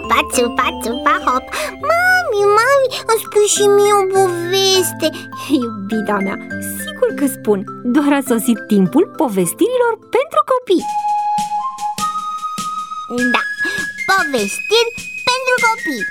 țupa, țupa, țupa, hop. Mami, îmi spui și mie o poveste. Iubita mea, sigur că spun. Doar a sosit timpul povestirilor pentru copii. Da, povestiri pentru copii.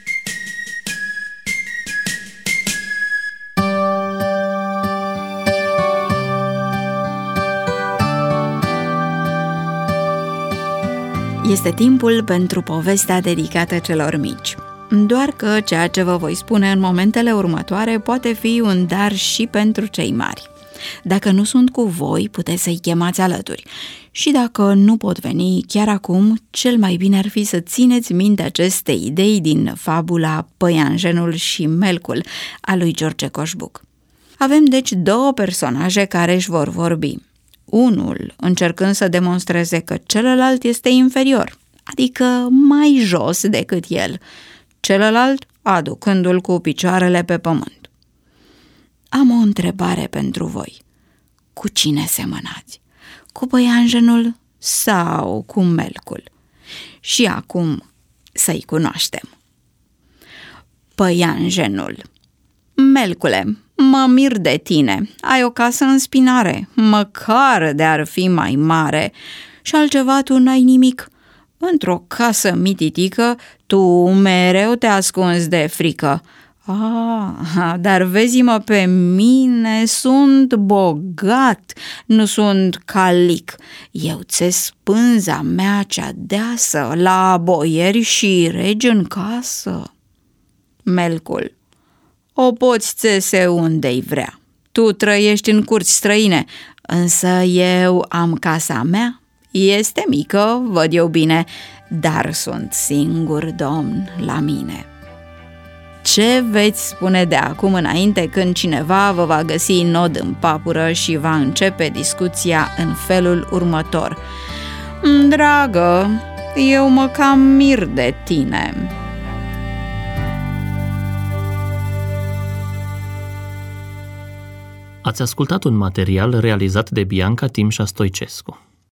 Este timpul pentru povestea dedicată celor mici. Doar că ceea ce vă voi spune în momentele următoare poate fi un dar și pentru cei mari. Dacă nu sunt cu voi, puteți să-i chemați alături. Și dacă nu pot veni chiar acum, cel mai bine ar fi să țineți minte aceste idei din fabula Păianjenul și Melcul a lui George Coșbuc. Avem deci două personaje care își vor vorbi. Unul încercând să demonstreze că celălalt este inferior, adică mai jos decât el, celălalt aducându-l cu picioarele pe pământ. Am o întrebare pentru voi. Cu cine semănați? Cu Păianjenul sau cu Melcul? Și acum să-i cunoaștem. Păianjenul. Melcule, mă mir de tine, ai o casă în spinare, măcar de-ar fi mai mare, și altceva tu n-ai nimic. Într-o casă mititică, tu mereu te ascunzi de frică. Dar vezi-mă pe mine, sunt bogat, nu sunt calic. Eu țes pânza mea cea deasă, la boieri și regi în casă. Melcul. O poți țese unde-i vrea. Tu trăiești în curți străine, însă eu am casa mea. Este mică, văd eu bine, dar sunt singur domn la mine. Ce veți spune de acum înainte când cineva vă va găsi nod în papură și va începe discuția în felul următor? Dragă, eu mă cam mir de tine. Ați ascultat un material realizat de Bianca Timșa Stoicescu.